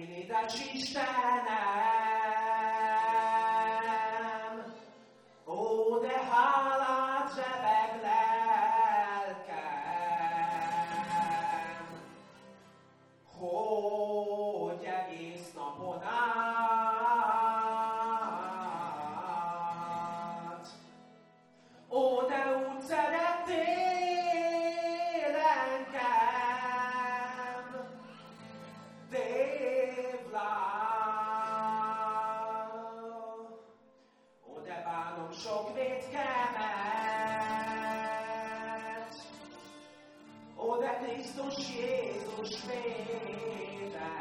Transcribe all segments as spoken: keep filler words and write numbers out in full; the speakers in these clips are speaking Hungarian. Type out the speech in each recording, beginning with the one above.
édes Istenem, ó, de hálát zsebeg lelkem, hogy egész napon át, ó, de úgy szerettél engem, Dévlám, ó, de bánom sok vétkemet, ó, de Krisztus Jézus véde,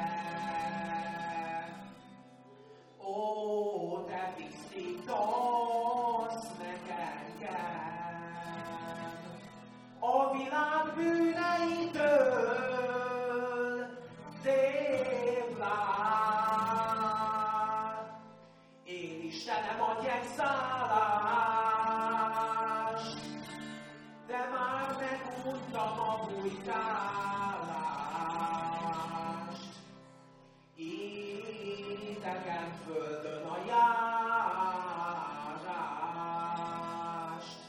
ó, te tisztítasz meg engem a világ bűneitől, Dévlám. Én Istenem, adj egy szállást, de már meguntam a bujkálást. Idegen földön a járást,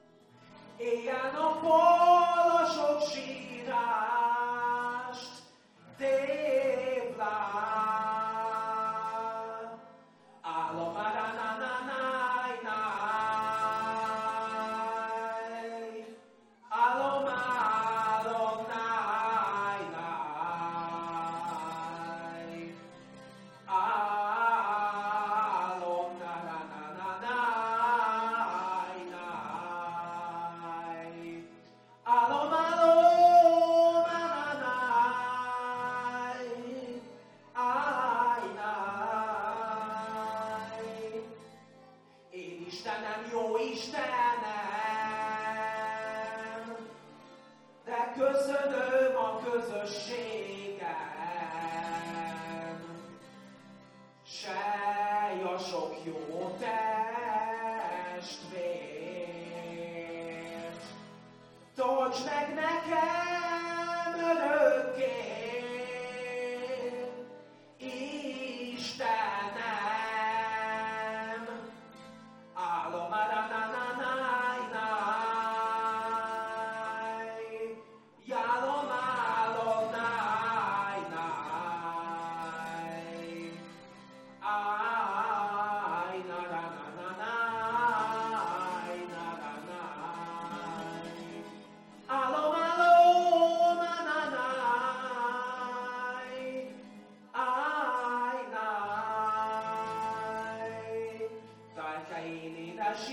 éjjel-nappal a sok sírást, Dévlám. Álom már na na náj náj, álom álom náj náj, álom na na na na náj náj, álom álom na na náj, áj náj. Én Istenem, jó Istenem, de köszönöm a közösségem, sej a sok jó testvért, tarts meg nekem örökké, Istenem. Álom már na na náj náj, jálom álom náj náj, áj na na na na náj na na náj, álom álom na na náj, áj náj. Dárka én édes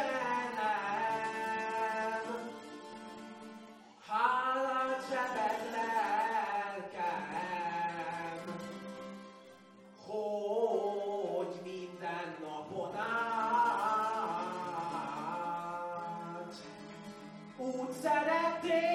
Istenem, hálát zsebeg lelkem, hogy minden napon át úgy szerettél